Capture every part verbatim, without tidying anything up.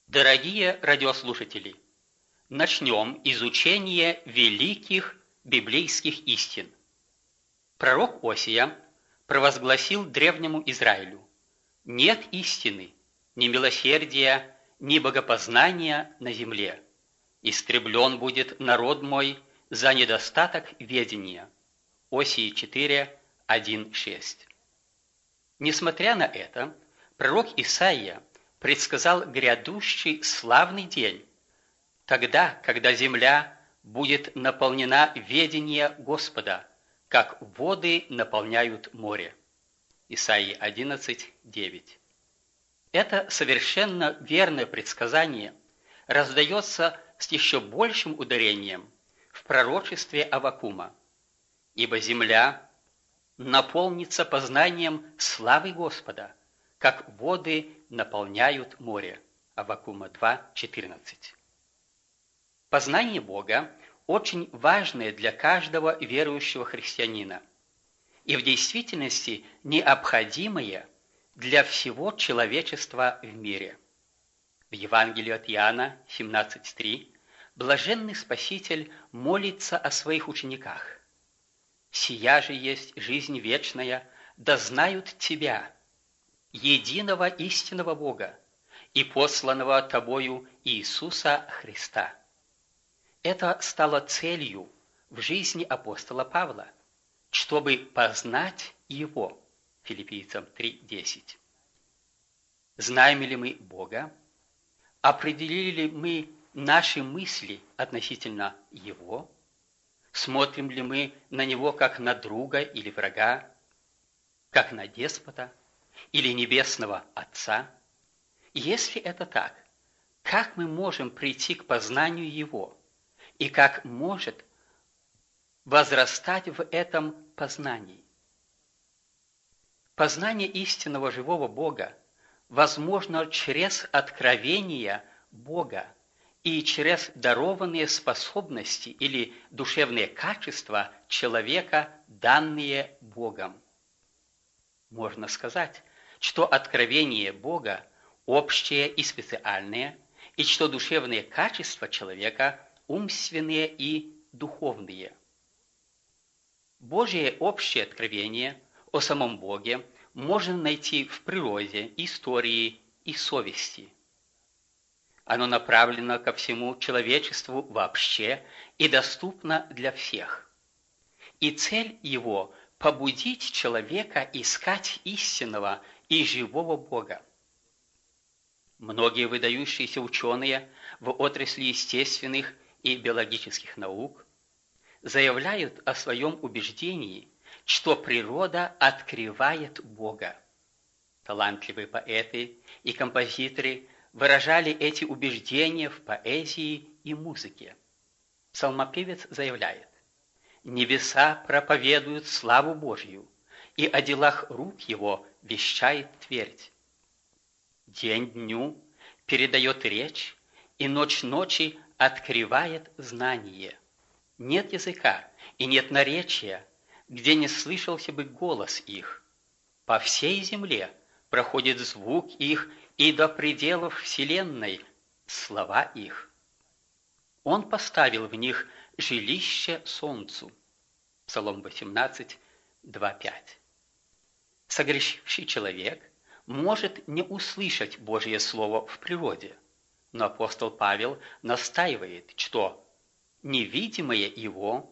Дорогие радиослушатели, начнем изучение великих библейских истин. Пророк Осия провозгласил древнему Израилю: «Нет истины, ни милосердия, ни богопознания на земле. Истреблен будет народ мой за недостаток ведения». Осии четыре, один, шесть. Несмотря на это, пророк Исаия предсказал грядущий славный день, тогда, когда земля будет наполнена ведения Господа, как воды наполняют море. Исаии одиннадцать, девять. Это совершенно верное предсказание раздается с еще большим ударением в пророчестве Аввакума: «Ибо земля наполнится познанием славы Господа, как воды наполняют море». Аввакума два, четырнадцать. Познание Бога очень важное для каждого верующего христианина и в действительности необходимое для всего человечества в мире. В Евангелии от Иоанна семнадцать, три блаженный Спаситель молится о своих учениках: «Сия же есть жизнь вечная, да знают Тебя, единого истинного Бога, и посланного Тобою Иисуса Христа». Это стало целью в жизни апостола Павла, чтобы познать Его. Филиппийцам три, десять. Знаем ли мы Бога? Определили ли мы наши мысли относительно Его? Смотрим ли мы на Него как на друга или врага, как на деспота или небесного Отца? Если это так, как мы можем прийти к познанию Его и как может возрастать в этом познании? Познание истинного живого Бога возможно через откровение Бога и через дарованные способности или душевные качества человека, данные Богом. Можно сказать, что откровение Бога общее и специальное, и что душевные качества человека умственные и духовные. Божие общее откровение о самом Боге можно найти в природе, истории и совести. Оно направлено ко всему человечеству вообще и доступно для всех. И цель его – побудить человека искать истинного и живого Бога. Многие выдающиеся ученые в отрасли естественных и биологических наук заявляют о своем убеждении, что природа открывает Бога. Талантливые поэты и композиторы выражали эти убеждения в поэзии и музыке. Псалмопевец заявляет: «Небеса проповедуют славу Божью, и о делах рук Его вещает твердь. День дню передает речь, и ночь ночи открывает знание. Нет языка и нет наречия, где не слышался бы голос их. По всей земле проходит звук их, и до пределов вселенной слова их. Он поставил в них жилище солнцу». Псалом восемнадцать, два, пять. Согрешивший человек может не услышать Божье Слово в природе, но апостол Павел настаивает, что невидимое Его,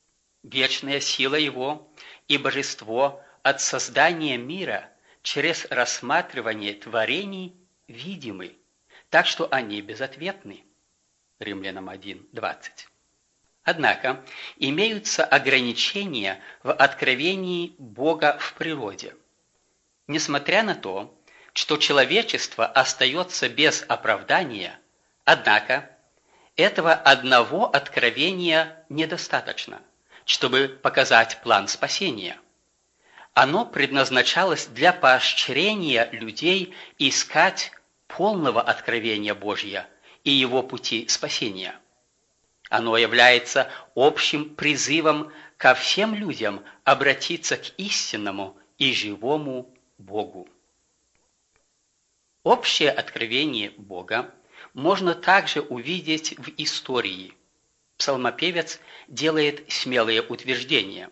вечная сила Его и божество от создания мира через рассматривание творений видимы, так что они безответны. Римлянам один, двадцать. Однако имеются ограничения в откровении Бога в природе. Несмотря на то, что человечество остается без оправдания, однако этого одного откровения недостаточно, чтобы показать план спасения. Оно предназначалось для поощрения людей искать полного откровения Божьего и Его пути спасения. Оно является общим призывом ко всем людям обратиться к истинному и живому Богу. Общее откровение Бога можно также увидеть в истории. Псалмопевец делает смелые утверждения.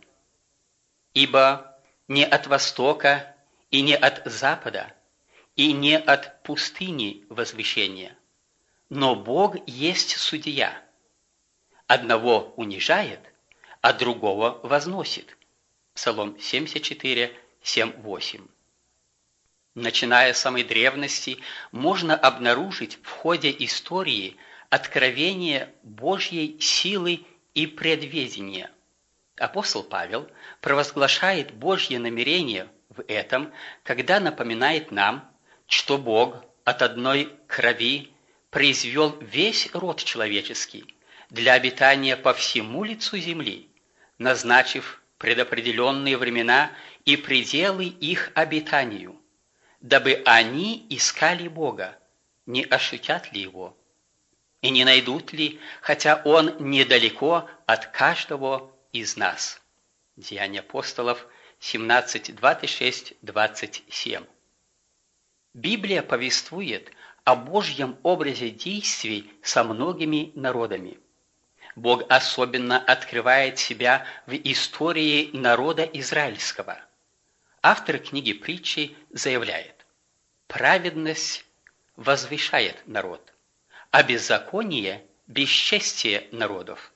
«Ибо не от востока и не от запада, и не от пустыни возвещения, но Бог есть судья. Одного унижает, а другого возносит». Псалом семьдесят четыре, семь, восемь. Начиная с самой древности, можно обнаружить в ходе истории откровение Божьей силы и предведения. Апостол Павел провозглашает Божье намерение в этом, когда напоминает нам, что Бог от одной крови произвел весь род человеческий для обитания по всему лицу земли, назначив предопределенные времена и пределы их обитанию, дабы они искали Бога, не ощутят ли Его, и не найдут ли, хотя Он недалеко от каждого из нас. Деяния апостолов семнадцать, двадцать шесть, двадцать семь. Библия повествует о Божьем образе действий со многими народами. Бог особенно открывает себя в истории народа израильского. Автор книги Притчи заявляет: «Праведность возвышает народ, а беззаконие – бесчестие народов».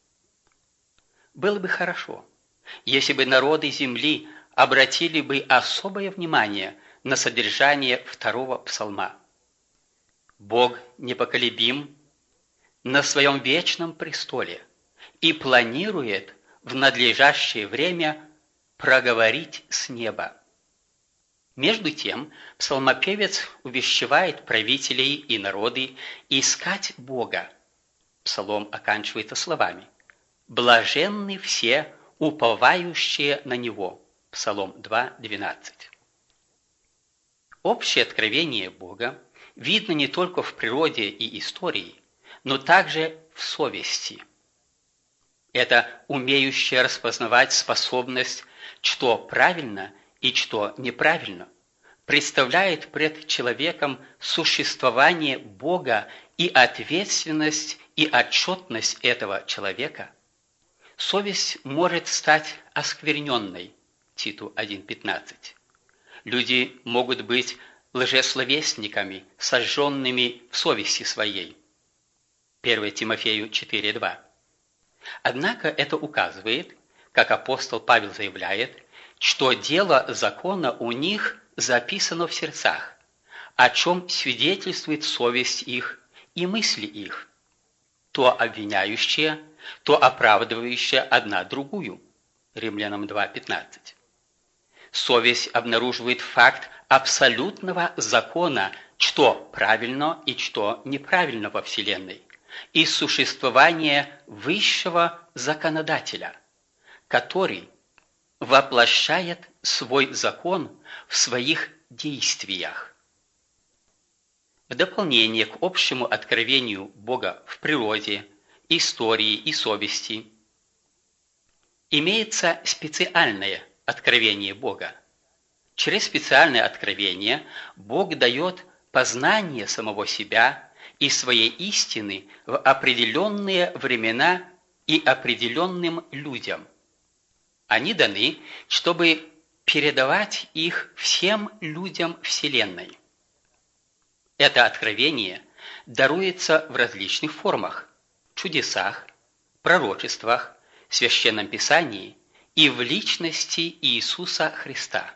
Было бы хорошо, если бы народы земли обратили бы особое внимание на содержание второго псалма. Бог непоколебим на своем вечном престоле и планирует в надлежащее время проговорить с неба. Между тем, псалмопевец увещевает правителей и народы искать Бога. Псалом оканчивается словами: «Блаженны все, уповающие на Него». Псалом два, двенадцать. Общее откровение Бога видно не только в природе и истории, но также в совести. Это умеющая распознавать способность, что правильно и что неправильно, представляет пред человеком существование Бога и ответственность и отчетность этого человека. Совесть может стать оскверненной. Титу один, пятнадцать. Люди могут быть лжесловесниками, сожженными в совести своей. первое Тимофею четыре, два. Однако это указывает, как апостол Павел заявляет, что дело закона у них записано в сердцах, о чем свидетельствует совесть их и мысли их, то обвиняющие, то оправдывающие одна другую. Римлянам два, пятнадцать. Совесть обнаруживает факт абсолютного закона, что правильно и что неправильно во Вселенной, и существование высшего законодателя, который воплощает свой закон в своих действиях. В дополнение к общему откровению Бога в природе, истории и совести имеется специальное откровение Бога. Через специальное откровение Бог дает познание самого себя и своей истины в определенные времена и определенным людям. Они даны, чтобы передавать их всем людям Вселенной. Это откровение даруется в различных формах: чудесах, пророчествах, Священном Писании и в личности Иисуса Христа.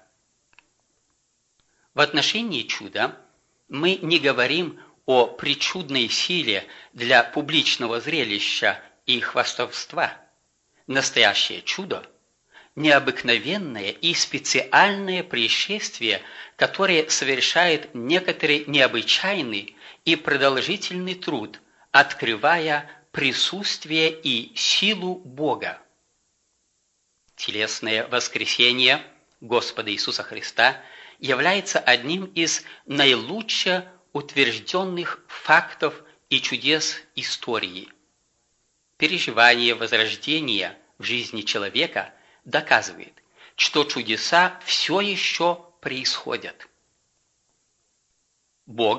В отношении чуда мы не говорим о причудной силе для публичного зрелища и хвастовства. Настоящее чудо – необыкновенное и специальное происшествие, которое совершает некоторый необычайный и продолжительный труд, открывая присутствие и силу Бога. Телесное воскресение Господа Иисуса Христа является одним из наилучше утвержденных фактов и чудес истории. Переживание возрождения в жизни человека доказывает, что чудеса все еще происходят. Бог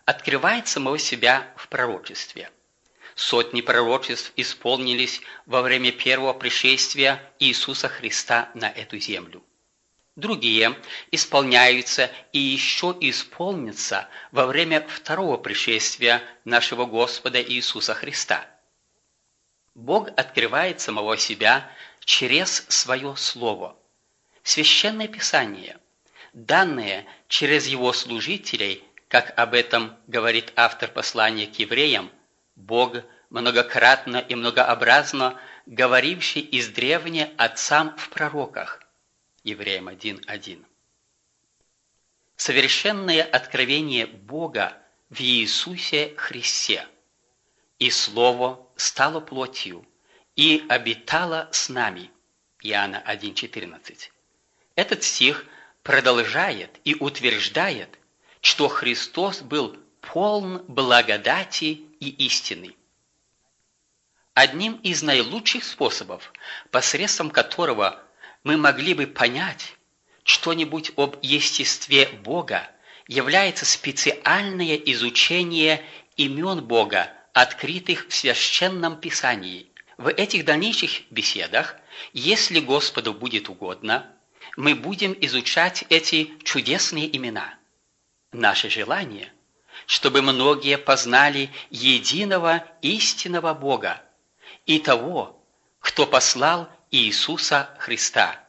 открывает самого себя в пророчестве. Сотни пророчеств исполнились во время первого пришествия Иисуса Христа на эту землю. Другие исполняются и еще исполнятся во время второго пришествия нашего Господа Иисуса Христа. Бог открывает самого себя через свое Слово. Священное Писание, данное через Его служителей, как об этом говорит автор послания к евреям, Бог многократно и многообразно говоривший издревне отцам в пророках. Евреям один один. Совершенное откровение Бога в Иисусе Христе. «И Слово стало плотью, и обитало с нами». Иоанна один четырнадцать. Этот стих продолжает и утверждает, что Христос был полн благодати и истины. Одним из наилучших способов, посредством которого мы могли бы понять что-нибудь об естестве Бога, является специальное изучение имен Бога, открытых в Священном Писании. В этих дальнейших беседах, если Господу будет угодно, мы будем изучать эти чудесные имена. Наше желание, чтобы многие познали единого истинного Бога и того, кто послал Иисуса Христа.